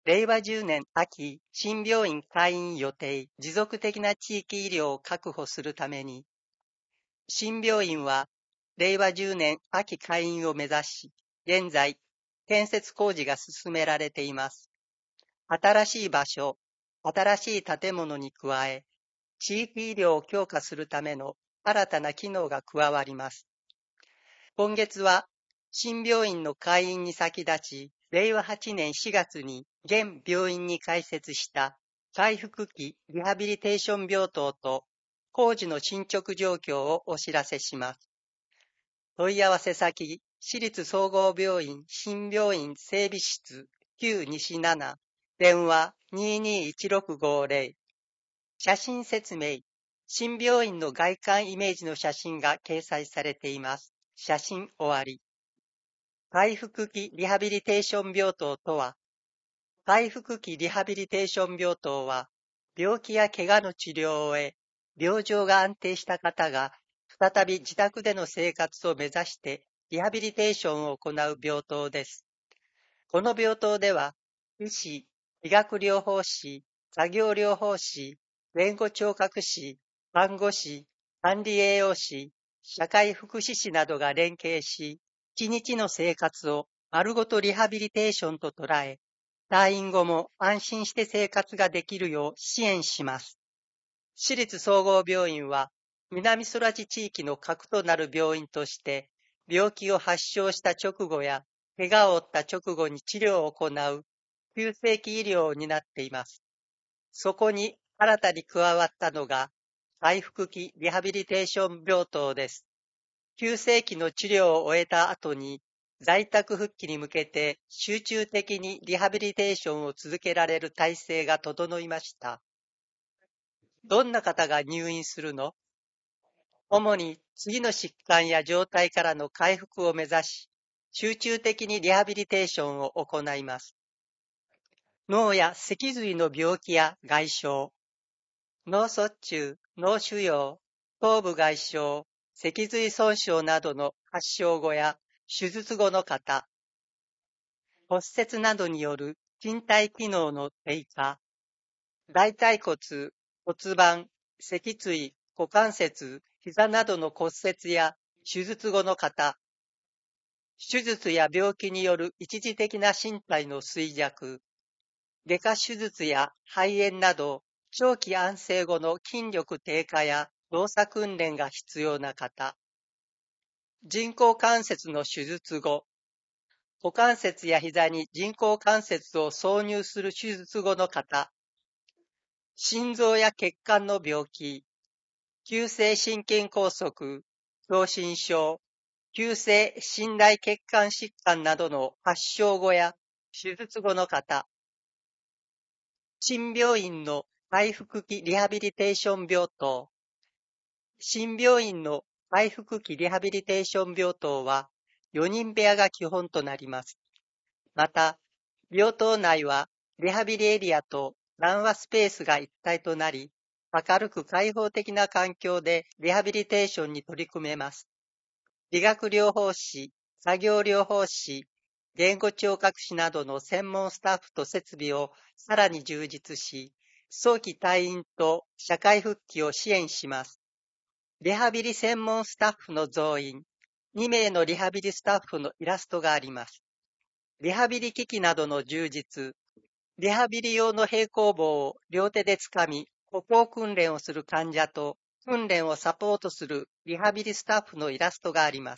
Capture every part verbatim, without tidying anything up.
れいわじゅうねん秋、新病院開院予定、持続的な地域医療を確保するために、新病院は、れいわじゅうねん秋開院を目指し、現在、建設工事が進められています。新しい場所、新しい建物に加え、地域医療を強化するための新たな機能が加わります。今月は、新病院の開院に先立ち、れいわはちねんしがつに現病院に開設した回復期リハビリテーション病棟と工事の進捗状況をお知らせします。問い合わせ先、市立総合病院新病院整備室旧西なな、電話 にーにーいちろくごぜろ。写真説明、新病院の外観イメージの写真が掲載されています。写真終わり。回復期リハビリテーション病棟とは、回復期リハビリテーション病棟は、病気や怪我の治療を終え、病状が安定した方が、再び自宅での生活を目指してリハビリテーションを行う病棟です。この病棟では、医師、理学療法士、作業療法士、言語聴覚士、看護師、管理栄養士、社会福祉士などが連携し、一日の生活を丸ごとリハビリテーションと捉え、退院後も安心して生活ができるよう支援します。市立総合病院は、南空地地域の核となる病院として、病気を発症した直後や、怪我を負った直後に治療を行う急性期医療を担っています。そこに新たに加わったのが、回復期リハビリテーション病棟です。急性期の治療を終えた後に、在宅復帰に向けて集中的にリハビリテーションを続けられる体制が整いました。どんな方が入院するの？主に次の疾患や状態からの回復を目指し、集中的にリハビリテーションを行います。脳や脊髄の病気や外傷、脳卒中、脳腫瘍、頭部外傷、脊髄損傷などの発症後や手術後の方、骨折などによる身体機能の低下、大腿骨、骨盤、脊椎、股関節、膝などの骨折や手術後の方、手術や病気による一時的な身体の衰弱、外科手術や肺炎など長期安静後の筋力低下や動作訓練が必要な方、人工関節の手術後、股関節や膝に人工関節を挿入する手術後の方、心臓や血管の病気、急性心筋梗塞、狭心症、急性心内血管疾患などの発症後や手術後の方、新病院の回復期リハビリテーション病棟。新病院の回復期リハビリテーション病棟はよにん部屋が基本となります。また、病棟内はリハビリエリアと談話スペースが一体となり、明るく開放的な環境でリハビリテーションに取り組めます。理学療法士、作業療法士、言語聴覚士などの専門スタッフと設備をさらに充実し、早期退院と社会復帰を支援します。リハビリ専門スタッフの増員、にめいのリハビリスタッフのイラストがあります。リハビリ機器などの充実、リハビリ用の平行棒を両手でつかみ、歩行訓練をする患者と訓練をサポートするリハビリスタッフのイラストがあります。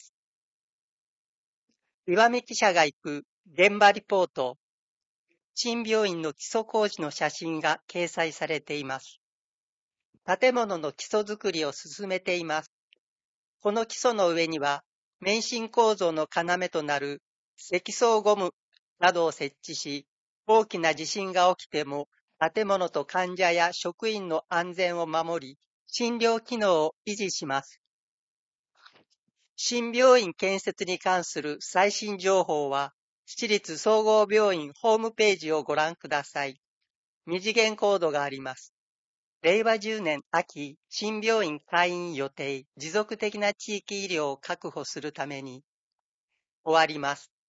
岩見記者が行く現場リポート、新病院の基礎工事の写真が掲載されています。建物の基礎作りを進めています。この基礎の上には、免震構造の要となる積層ゴムなどを設置し、大きな地震が起きても、建物と患者や職員の安全を守り、診療機能を維持します。新病院建設に関する最新情報は、市立総合病院ホームページをご覧ください。二次元コードがあります。れいわじゅうねん秋、新病院開院予定、持続的な地域医療を確保するために、終わります。